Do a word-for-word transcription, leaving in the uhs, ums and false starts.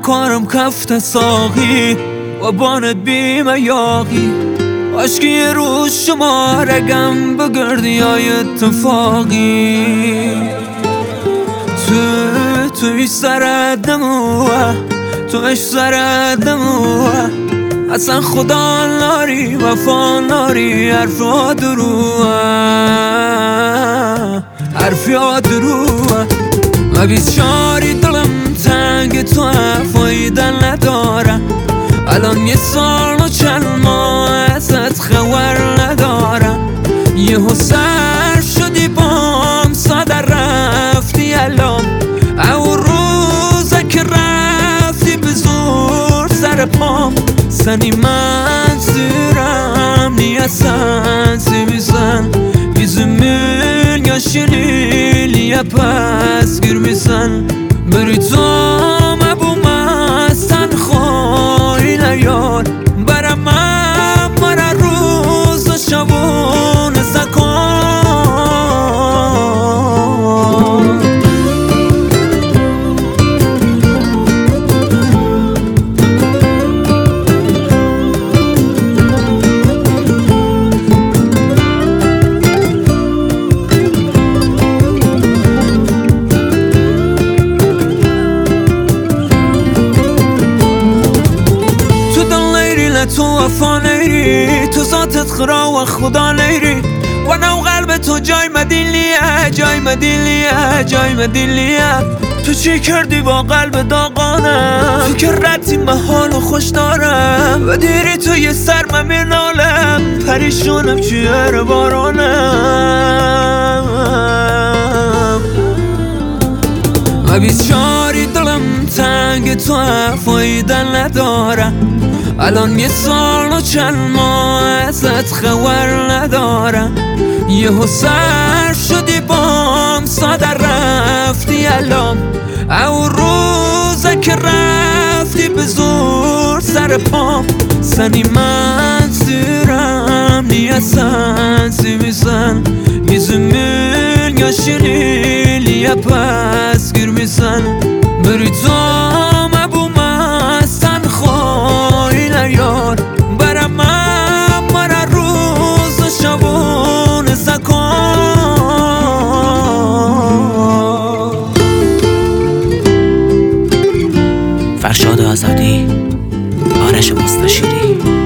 کارم کفت ساقی و بانت بیم یاقی عشقی یه روز شما رگم بگردی های اتفاقی تو توی سرت نموه توش سرت نموه اصلا خدا ناری وفا ناری حرفا دروه حرفا دروه و بیچاری دلم تنگ تو فایده نداره الان یه سال و چند ماه ازت خبر نداره یهو سر شدی بام ساده رفتی الان او روزه که رفتی به زور سر پام سنی من زیرم نیه سنسی بیزن بیزمین یا شلیل یا پس گیر بیزن بری تو مبو مستن خواهی نیار برم من مرا روز و شبون زکان تو وفا نیری تو ذاتت خرا و خدا نیری و نو قلب تو جای مدیلیه جای مدیلیه جای مدیلیه تو چی کردی با قلب داغانم تو که ردی محال و خوش دارم و دیری تو یه سر من میرنالم پریشونم چیه بارانم و بیچاری دلم تنگ تو فایده نداره الان یه سال و چند ماه ازت خبر ندارم یهو سر شدی بام ساده رفتی الان او روزه که رفتی به زور سر پام سنی من زیرم نیه سنسی میزن میزمین یا شلیل یا پس گیر میزن بری تو مبو مستن خواهی نیار برم من مرا روز و شبون زکان فرشاد آزادی، آرش مستشیری.